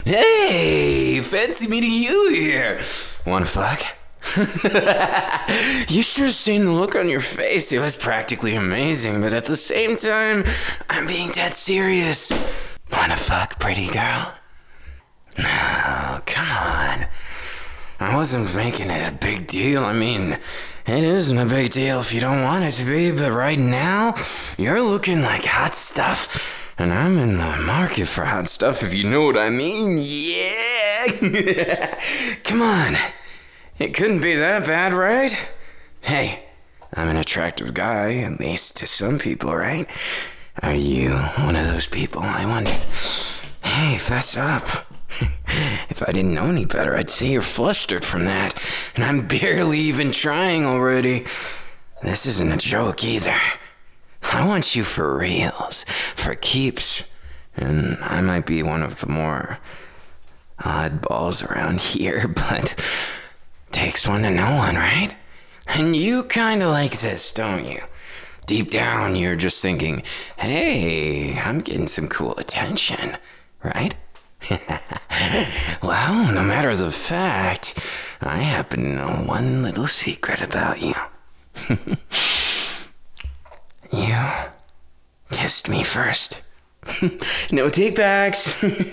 Hey, fancy meeting you here. Wanna fuck? You should have seen the look on your face. It was practically amazing, but at the same time, I'm being dead serious. Wanna fuck, pretty girl? No, come on. I wasn't making it a big deal. I mean, it isn't a big deal if you don't want it to be, but right now, you're looking like hot stuff. And I'm in the market for hot stuff, if you know what I mean. Yeah! Come on. It couldn't be that bad, right? Hey, I'm an attractive guy, at least to some people, right? Are you one of those people, I wonder? Hey, fess up. If I didn't know any better, I'd say you're flustered from that. And I'm barely even trying already. This isn't a joke either. I want you for reals, for keeps. And I might be one of the more oddballs around here, but takes one to know one, right? And you kinda like this, don't you? Deep down, you're just thinking, hey, I'm getting some cool attention, right? Well, no matter the fact, I happen to know one little secret about you. You kissed me first. No take-backs.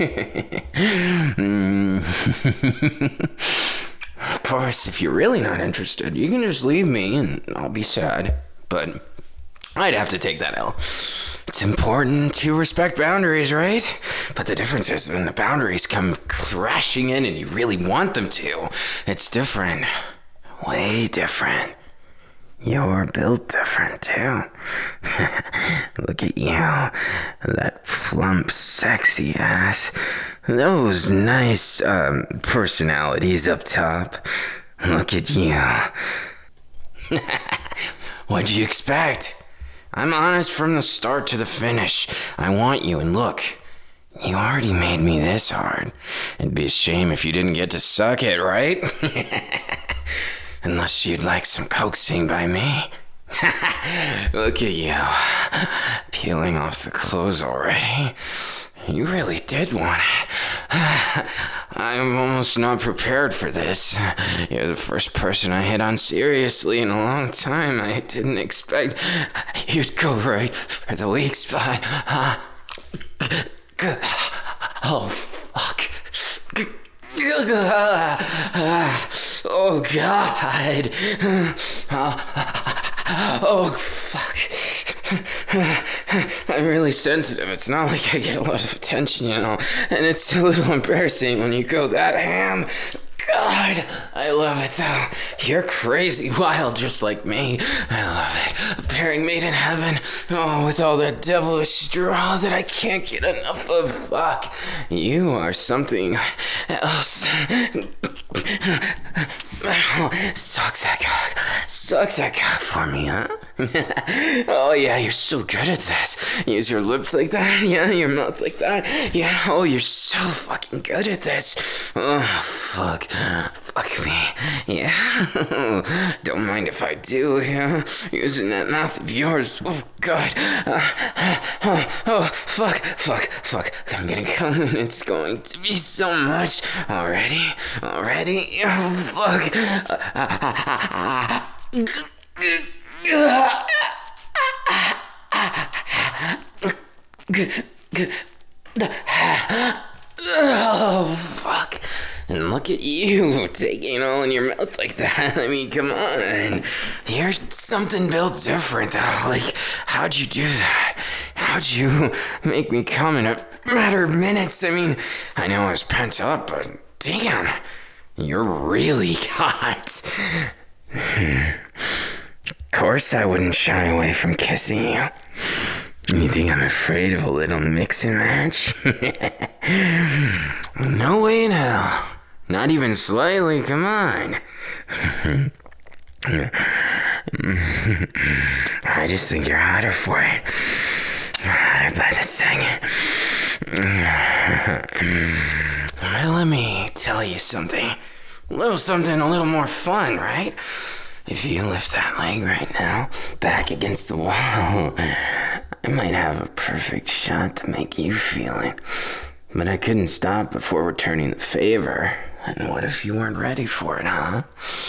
Of course, if you're really not interested, you can just leave me and I'll be sad. But I'd have to take that L. It's important to respect boundaries, right? But the difference is when the boundaries come crashing in and you really want them to, it's different. Way different. You're built different, too. Look at you. That plump, sexy ass. Those nice, personalities up top. Look at you. What'd you expect? I'm honest from the start to the finish. I want you, and look. You already made me this hard. It'd be a shame if you didn't get to suck it, right? Unless you'd like some coaxing by me. Look at you. Peeling off the clothes already. You really did want it. I'm almost not prepared for this. You're the first person I hit on seriously in a long time. I didn't expect you'd go right for the weak spot. Oh, fuck. Oh, God. Oh, fuck. I'm really sensitive. It's not like I get a lot of attention, you know. And it's a little embarrassing when you go that ham. God, I love it though. You're crazy wild just like me. I love it. A pairing made in heaven. Oh, with all that devilish straw that I can't get enough of. Fuck. You are something else. Suck that cock. Suck that cock for me, huh? Oh yeah, you're so good at this. Use your lips like that. Yeah, your mouth like that. Yeah, oh, you're so fucking good at this. Oh, fuck. Fuck me. Yeah. Don't mind if I do, yeah. Using that mouth of yours. Oh, God. Oh, fuck. I'm gonna come and it's going to be so much. Already? Oh, fuck. Oh, fuck. And look at you, taking it all in your mouth like that. I mean, come on. You're something built different, though. Like, how'd you do that? How'd you make me come in a matter of minutes? I mean, I know I was pent up, but damn, you're really hot. Of course I wouldn't shy away from kissing you. You think I'm afraid of a little mix and match? No way in hell. Not even slightly, come on. I just think you're hotter for it. You're hotter by the second. Well, let me tell you something. A little more fun, right? If you lift that leg right now, back against the wall, I might have a perfect shot to make you feel it. But I couldn't stop before returning the favor. And what if you weren't ready for it, huh?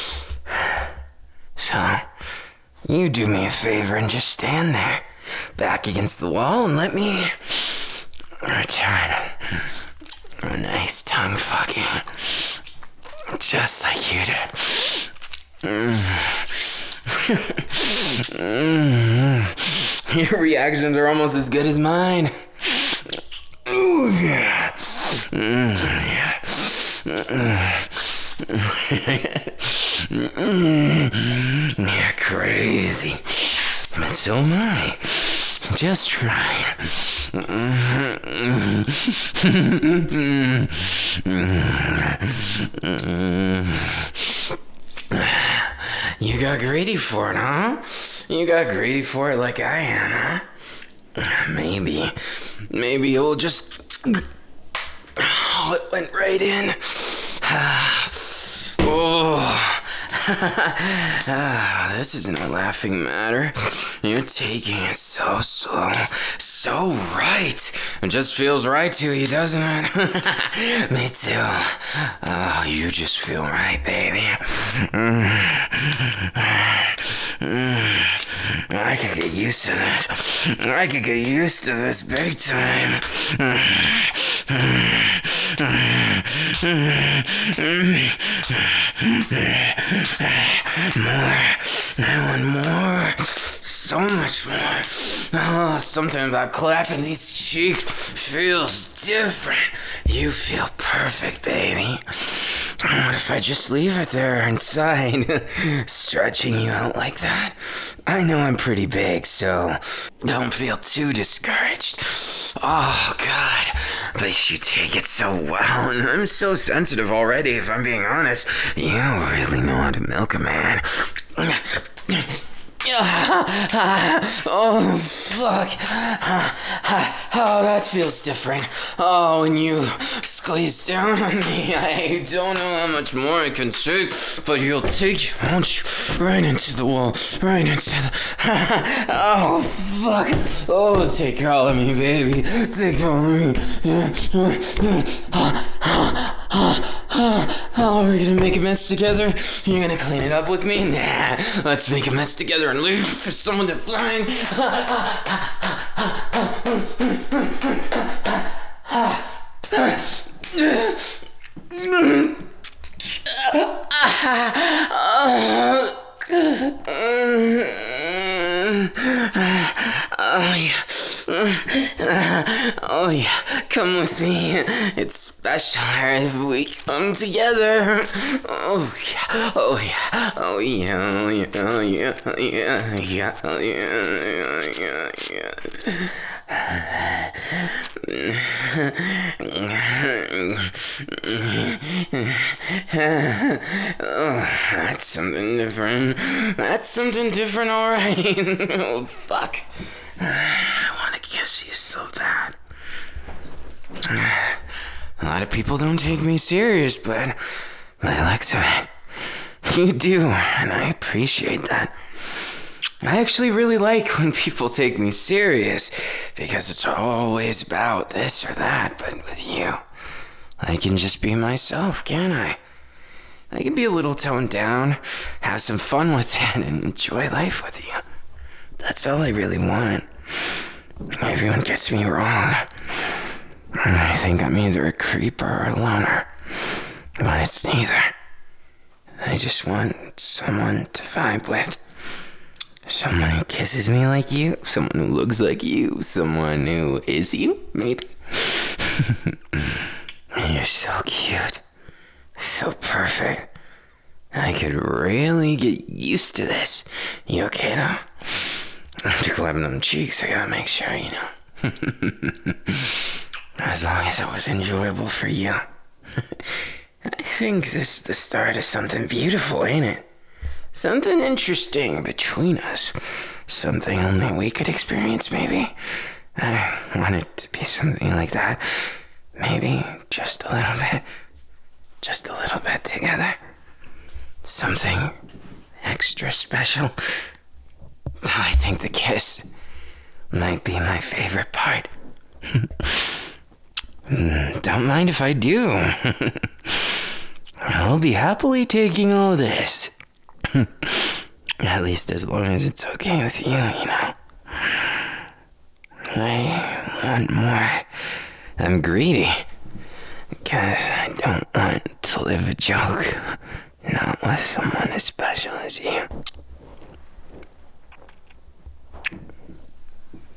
So, you do me a favor and just stand there, back against the wall, and let me return a nice tongue fucking, just like you did. Your reactions are almost as good as mine. Ooh, yeah. Yeah. You're crazy, but so am I. Just try. You got greedy for it, huh? You got greedy for it like I am, huh? Maybe you'll just... Oh, it went right in. Oh. This isn't a laughing matter. You're taking it so slow, so right. It just feels right to you, doesn't it? Me too. Oh, you just feel right, baby. I could get used to this. I could get used to this big time. More. I want more. So much more. Oh, something about clapping these cheeks feels different. You feel perfect, baby. What if I just leave it there inside, stretching you out like that? I know I'm pretty big, so don't feel too discouraged. Oh, God. But you take it so well, and I'm so sensitive already, if I'm being honest. You really know how to milk a man. Oh, fuck. Oh, that feels different. Oh, when you squeeze down on me, I don't know how much more I can take, but you'll take, won't you? Right into the wall, right into the... Oh, fuck. Oh, take all of me, baby. Take all of me. Oh, we're gonna make a mess together? You're gonna clean it up with me? Nah, let's make a mess together and leave for someone to find. Oh, yeah. Oh, yeah. Come with me. It's special if we come together. Oh, yeah. Oh, yeah. Oh, yeah. Oh, yeah. Oh, yeah. Oh, yeah. Yeah. Oh, yeah. Oh, that's something different. That's something different, alright. Oh, fuck. I want to kiss you so bad. A lot of people don't take me serious, but I like it. You do, and I appreciate that. I actually really like when people take me serious, because it's always about this or that, but with you, I can just be myself, can't I? I can be a little toned down, have some fun with it, and enjoy life with you. That's all I really want. Everyone gets me wrong. I think I'm either a creep or a loner. But it's neither. I just want someone to vibe with. Someone who kisses me like you. Someone who looks like you. Someone who is you, maybe. You're so cute. So perfect. I could really get used to this. You okay, though? After clapping them cheeks, I gotta make sure, you know. As long as it was enjoyable for you. I think this is the start of something beautiful, ain't it? Something interesting between us. Something only we could experience, maybe. I want it to be something like that. Maybe just a little bit. Just a little bit together. Something extra special. I think the kiss might be my favorite part. Don't mind if I do. I'll be happily taking all this. At least as long as it's okay with you, you know. I want more. I'm greedy. Because I don't want to live a joke. Not with someone as special as you.